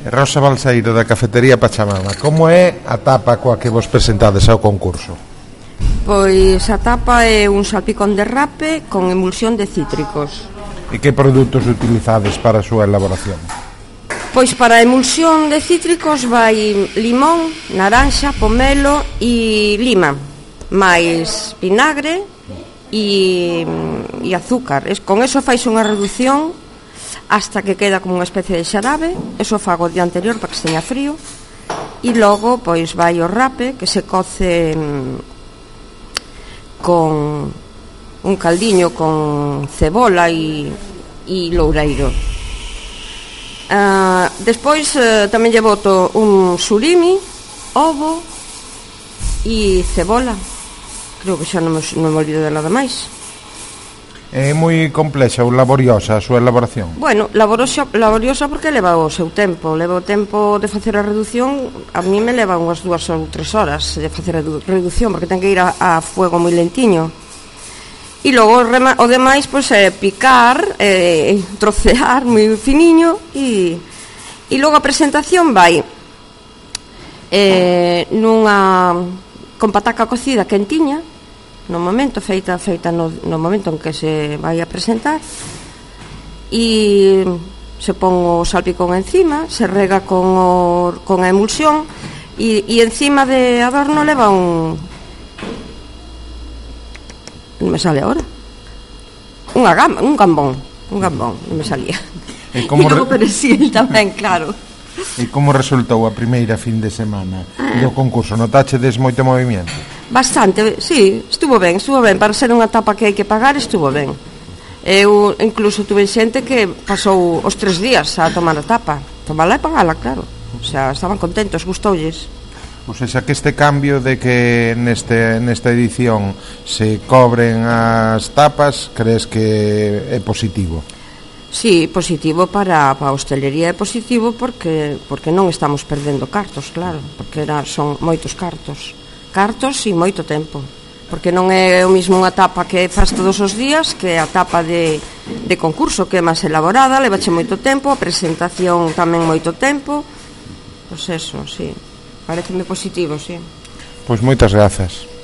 Rosa Balseiro, da Cafetería Pachamama, como é a tapa coa que vos presentades ao concurso? Pois a tapa é un salpicón de rape con emulsión de cítricos. E que produtos utilizades para a súa elaboración? Pois para a emulsión de cítricos vai limón, naranxa, pomelo e lima, máis vinagre e azúcar. Con eso fais unha reducción hasta que queda como unha especie de xarabe. Eso fago o día anterior para que esteña frío. E logo pois vai o rape que se coce con un caldiño con cebola e loureiro. Despois tamén lle boto un surimi, ovo e cebola. Creo que xa non me olvido de nada máis. É moi complexa ou laboriosa a súa elaboración? Bueno, laboriosa porque leva o seu tempo. Leva o tempo de facer a reducción. A mí me leva unhas 2 ou 3 horas de facer a reducción, porque ten que ir a fuego moi lentiño. E logo o demais pois é picar, trocear moi finiño. E logo a presentación vai con pataca cocida quentiña, no momento feita no momento en que se vai a presentar, e se pon o salpicón encima, se rega con a emulsión, e encima de adorno leva un non me sale agora un gambón, non me salía, e logo perexil tamén, claro. E como resultou a primeira fin de semana do concurso? Notáchedes moito movimento? Bastante, sí, estuvo ben. Para ser unha tapa que hai que pagar, estuvo ben. Eu incluso tuve xente que pasou os 3 días a tomar a tapa. Tomala e pagala, claro. O sea, estaban contentos, gustoulles. O sea, que este cambio de que nesta edición se cobren as tapas, crees que é positivo? Sí, positivo para a hostelería, é positivo porque non estamos perdendo cartos, claro, porque son moitos cartos e moito tempo, porque non é o mismo unha tapa que faz todos os días que a tapa de concurso, que é máis elaborada, levache moito tempo, a presentación tamén moito tempo. Pois eso, sí, pareceme positivo, sí. Pois moitas grazas.